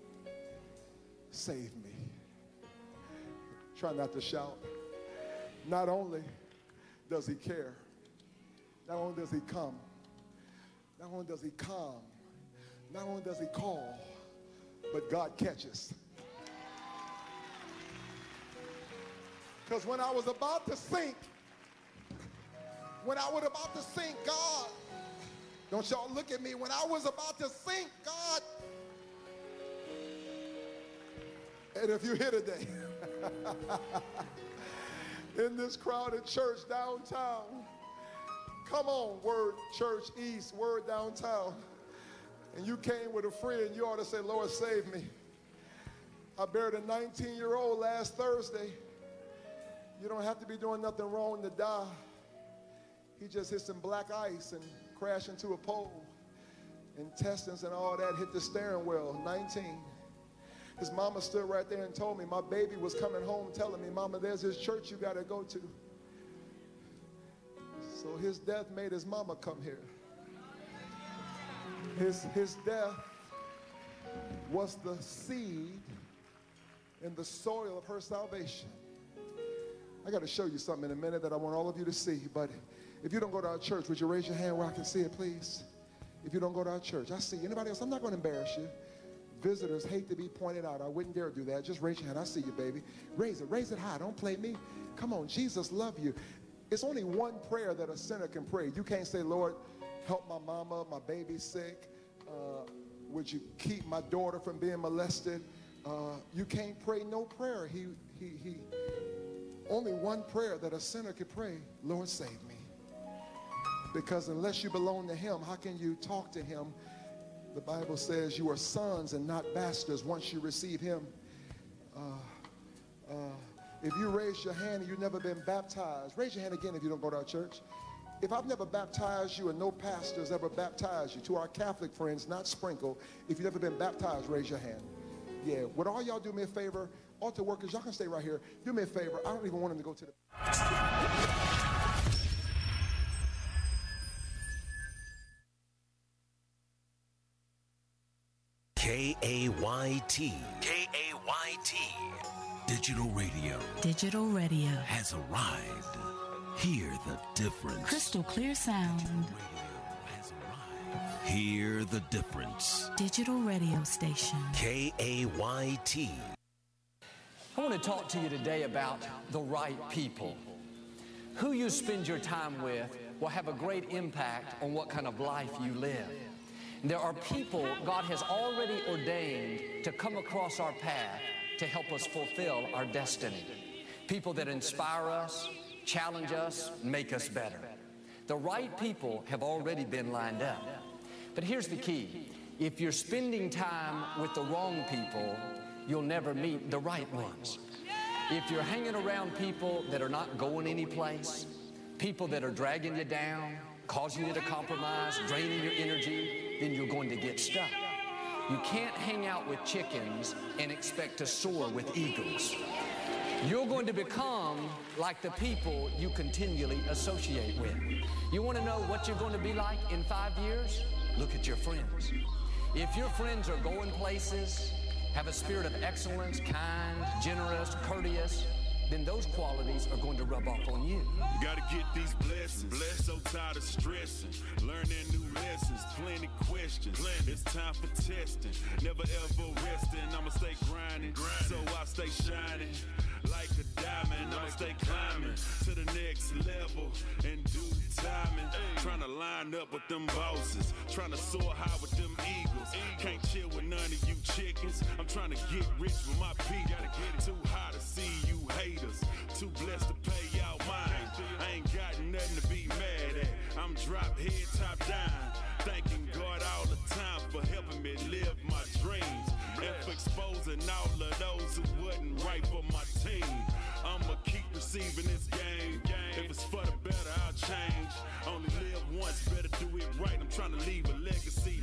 save me. Try not to shout. Not only does he care, not only does he come, not only does he come, not only does he call, but God catches. Because when I was about to sink, when I was about to sink, God, don't y'all look at me, when I was about to sink, God, and if you're here today, in this crowded church downtown, come on, Word Church East, Word downtown, and you came with a friend, you ought to say, Lord, save me. I buried a nineteen-year-old last Thursday. You don't have to be doing nothing wrong to die. He just hit some black ice and crashed into a pole. Intestines and all that hit the steering wheel, nineteen. His mama stood right there and told me, my baby was coming home telling me, Mama, there's this church you got to go to. So his death made his mama come here. His, his death was the seed in the soil of her salvation. I got to show you something in a minute that I want all of you to see, but if you don't go to our church, would you raise your hand where I can see it, please? If you don't go to our church, I see you. Anybody else? I'm not going to embarrass you. Visitors hate to be pointed out. I wouldn't dare do that. Just raise your hand. I see you, baby. Raise it. Raise it high. Don't play me. Come on. Jesus love you. It's only one prayer that a sinner can pray. You can't say, Lord, help my mama, my baby's sick. Uh, would you keep my daughter from being molested? Uh, you can't pray no prayer. He, he, he. Only one prayer that a sinner can pray, Lord, save me. Because unless you belong to him, how can you talk to him? The Bible says you are sons and not bastards once you receive him. Uh, uh, if you raise your hand and you've never been baptized, raise your hand again if you don't go to our church. If I've never baptized you and no pastor's ever baptized you, to our Catholic friends, not sprinkle, if you've never been baptized, raise your hand. Yeah, would all y'all do me a favor? Altar workers, y'all can stay right here. Do me a favor. I don't even want them to go to the... K A Y T. K A Y T. Digital radio. Digital radio has arrived. Hear the difference. Crystal clear sound. Digital radio has arrived. Hear the difference. Digital radio station. K A Y T. I want to talk to you today about the right people. Who you spend your time with will have a great impact on what kind of life you live. There are people God has already ordained to come across our path to help us fulfill our destiny. People that inspire us, challenge us, make us better. The right people have already been lined up. But here's the key. If you're spending time with the wrong people, you'll never meet the right ones. If you're hanging around people that are not going anyplace, people that are dragging you down, causing you to compromise, draining your energy, then you're going to get stuck. You can't hang out with chickens and expect to soar with eagles. You're going to become like the people you continually associate with. You want to know what you're going to be like in five years? Look at your friends. If your friends are going places, have a spirit of excellence, kind, generous, courteous, then those qualities are going to rub off on you. You gotta get these blessings. Blessed, so tired of stressing. Learning new lessons, plenty questions. Plenty. It's time for testing. Never ever resting. I'ma stay grinding, grinding. So I stay shining. Like a diamond, I'ma stay climbing to the next level in due timing. Trying to line up with them bosses, trying to soar high with them eagles. Can't chill with none of you chickens. I'm trying to get rich with my people. Too high to see you haters, too blessed to pay y'all mine. I ain't got nothing to be mad at. I'm drop head, top down, thanking God all the time for helping me live my dreams and for exposing all of those who wasn't right for my team. I'ma keep receiving this game. If it's for the better, I'll change. Only live once, better do it right. I'm trying to leave a legacy,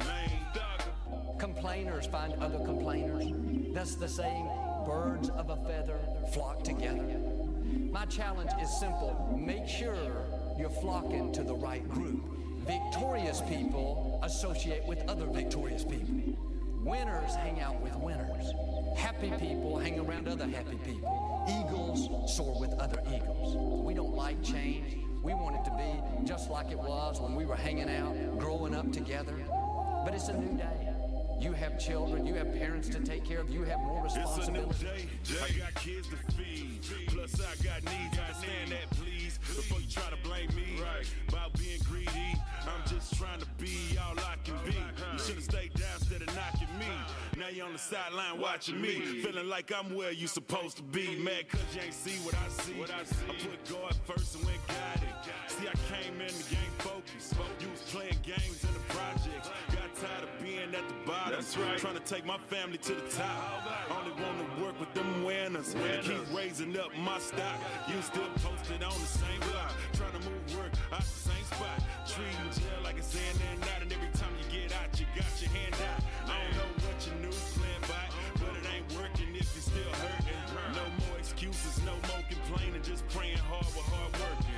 man. Complainers find other complainers. That's the saying, birds of a feather flock together. My challenge is simple. Make sure you're flocking to the right group. Victorious people associate with other victorious people. Winners hang out with winners. Happy people hang around other happy people. Eagles soar with other eagles. We don't like change. We want it to be just like it was when we were hanging out, growing up together. But it's a new day. You have children, you have parents to take care of, you have more responsibility. It's a new day, I got kids to feed, plus I got needs, understand that please, before you try to blame me, about being greedy, I'm just trying to be all I can be, you should've stayed down instead of knocking me, now you on the sideline watching me, feeling like I'm where you supposed to be, mad cause you ain't see what I see, I put God first and went got it, see I came in the game focused, you was playing games in the projects, got tired of being at the bottom. That's right. Trying to take my family to the top. Only want to work with them winners. winners. Keep raising up my stock. You still posted on the same block. Trying to move work out the same spot. Treating jail like it's in and out. And every time you get out, you got your hand out. I don't know what your new plan by, but it ain't working if you're still hurting. No more excuses, no more complaining. Just praying hard with hard working.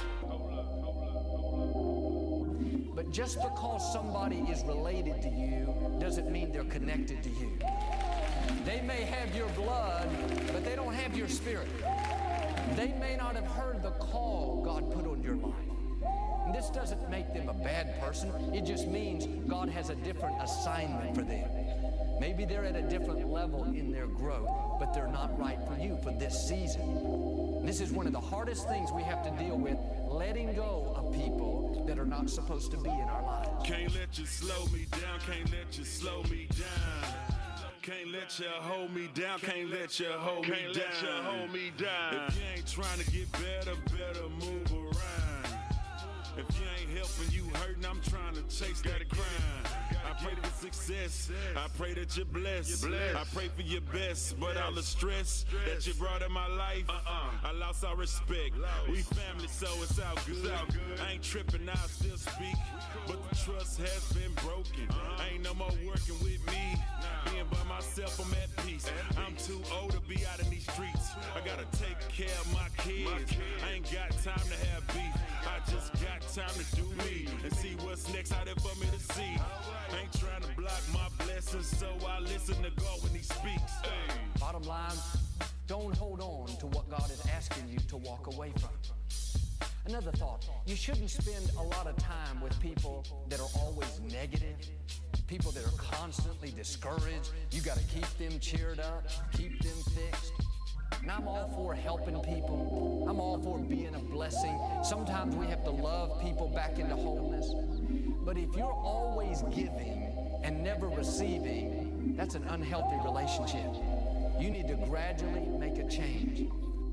But just because somebody is related to you doesn't mean they're connected to you. They may have your blood, but they don't have your spirit. They may not have heard the call God put on your life. And this doesn't make them a bad person. It just means God has a different assignment for them. Maybe they're at a different level in their growth, but they're not right for you for this season. This is one of the hardest things we have to deal with, letting go of people that are not supposed to be in our lives. Can't let you slow me down, can't let you slow me down. Can't let you hold me down, can't let you hold me down. Can't let you hold me down. If you ain't trying to get better, better move around. If you ain't helping, you hurting, I'm trying to chase that grind. I pray for success, I pray that you're blessed. I pray for your best, but all the stress that you brought in my life, I lost all respect. We family, so it's all good. I ain't tripping, I still speak, but the trust has been broken. Ain't no more working with me. Being by myself, I'm at peace. I'm too old to be out in these streets. I gotta take care of my kids. I ain't got time to have beef. I just got time to do me and see what's next out there for me to see. I ain't trying to block my blessings, so I listen to God when He speaks. Hey. Bottom line, don't hold on to what God is asking you to walk away from. Another thought, you shouldn't spend a lot of time with people that are always negative, people that are constantly discouraged. You got to keep them cheered up, keep them fixed. And I'm all for helping people. I'm all for being a blessing. Sometimes we have to love people back into wholeness. But if you're always giving and never receiving, that's an unhealthy relationship. You need to gradually make a change.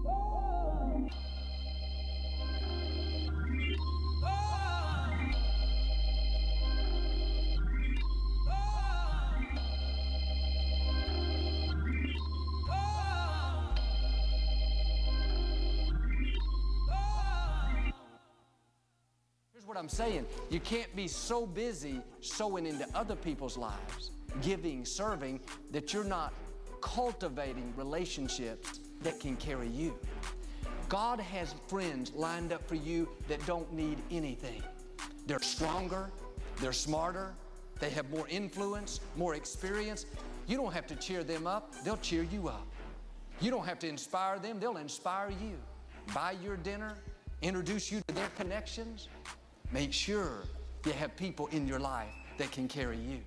Here's what I'm saying. You can't be so busy sowing into other people's lives, giving, serving, that you're not cultivating relationships that can carry you. God has friends lined up for you that don't need anything. They're stronger, they're smarter, they have more influence, more experience. You don't have to cheer them up, they'll cheer you up. You don't have to inspire them, they'll inspire you. Buy your dinner, introduce you to their connections. Make sure you have people in your life that can carry you.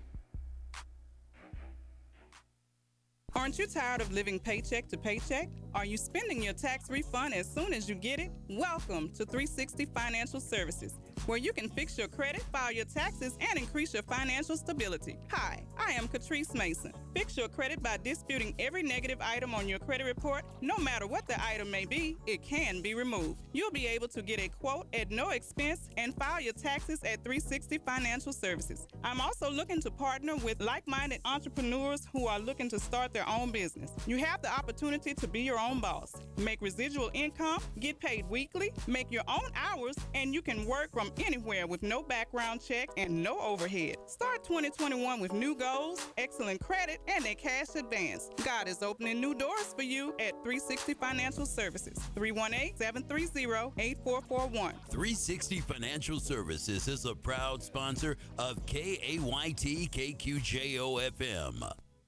Aren't you tired of living paycheck to paycheck? Are you spending your tax refund as soon as you get it? Welcome to three sixty Financial Services, where you can fix your credit, file your taxes, and increase your financial stability. Hi, I am Catrice Mason. Fix your credit by disputing every negative item on your credit report. No matter what the item may be, it can be removed. You'll be able to get a quote at no expense and file your taxes at three sixty Financial Services. I'm also looking to partner with like-minded entrepreneurs who are looking to start their own business. You have the opportunity to be your own boss, make residual income, get paid weekly, make your own hours, and you can work from anywhere with no background check and no overhead. Start twenty twenty-one with new goals, excellent credit, and a cash advance. God is opening new doors for you at three sixty Financial Services. three one eight, seven three zero, eight four four one. three sixty Financial Services is a proud sponsor of K A Y T K Q J O F M.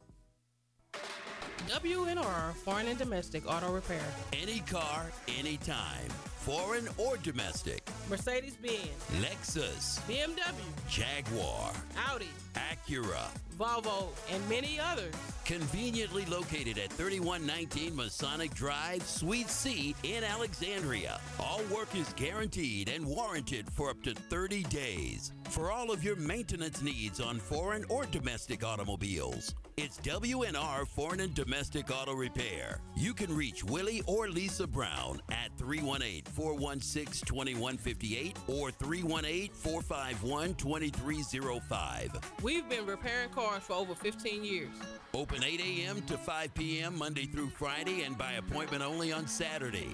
W N R Foreign and Domestic Auto Repair. Any car, anytime. Foreign or domestic. Mercedes-Benz, Lexus, B M W, Jaguar, Audi, Acura, Volvo, and many others. Conveniently located at thirty-one nineteen Masonic Drive, Suite C in Alexandria. All work is guaranteed and warranted for up to thirty days. For all of your maintenance needs on foreign or domestic automobiles, it's W N R Foreign and Domestic Auto Repair. You can reach Willie or Lisa Brown at three one eight, four one six, two one five eight or three one eight, four five one, two three zero five. We've been repairing cars for over fifteen years. Open eight a.m. to five p.m. Monday through Friday and by appointment only on Saturday.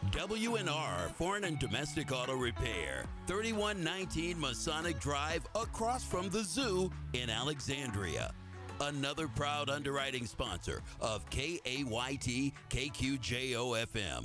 W N R Foreign and Domestic Auto Repair, thirty-one nineteen Masonic Drive across from the zoo in Alexandria. Another proud underwriting sponsor of K A Y T K Q J O F M.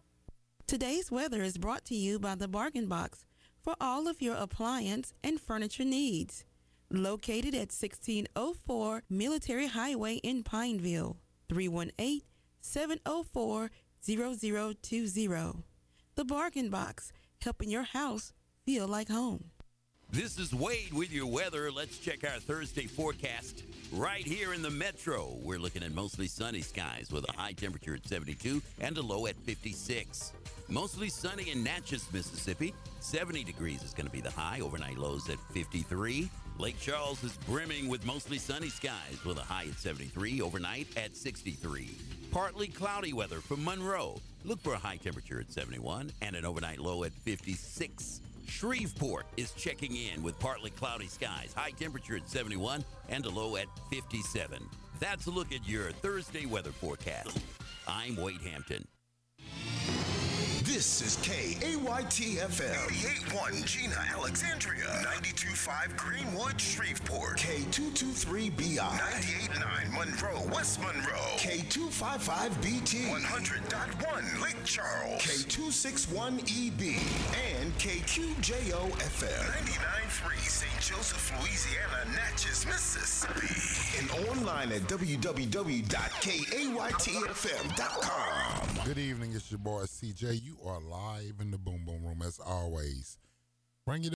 Today's weather is brought to you by the Bargain Box for all of your appliance and furniture needs. Located at sixteen oh four Military Highway in Pineville, three one eight, seven oh four, zero zero two zero. The Bargain Box, helping your house feel like home. This is Wade with your weather. Let's check our Thursday forecast right here in the metro. We're looking at mostly sunny skies with a high temperature at seventy-two and a low at fifty-six. Mostly sunny in Natchez, Mississippi. seventy degrees is going to be the high. Overnight lows at fifty-three. Lake Charles is brimming with mostly sunny skies with a high at seventy-three. Overnight at sixty-three. Partly cloudy weather from Monroe. Look for a high temperature at seventy-one and an overnight low at fifty-six. Shreveport is checking in with partly cloudy skies. High temperature at seventy-one and a low at fifty-seven. That's a look at your Thursday weather forecast. I'm Wade Hampton. This is K A Y T F M. eighty-eight point one Gina, Alexandria. ninety-two point five Greenwood, Shreveport. K two two three B I. ninety-eight point nine Monroe, West Monroe. K two five five B T. one hundred point one Lake Charles. K two six one E B. And K Q J O F M. ninety-nine point three Saint Joseph, Louisiana, Natchez, Mississippi. And online at w w w dot k a y t f m dot com. Good evening, it's your boy C J. You are live in the Boom Boom Room as always. Bring you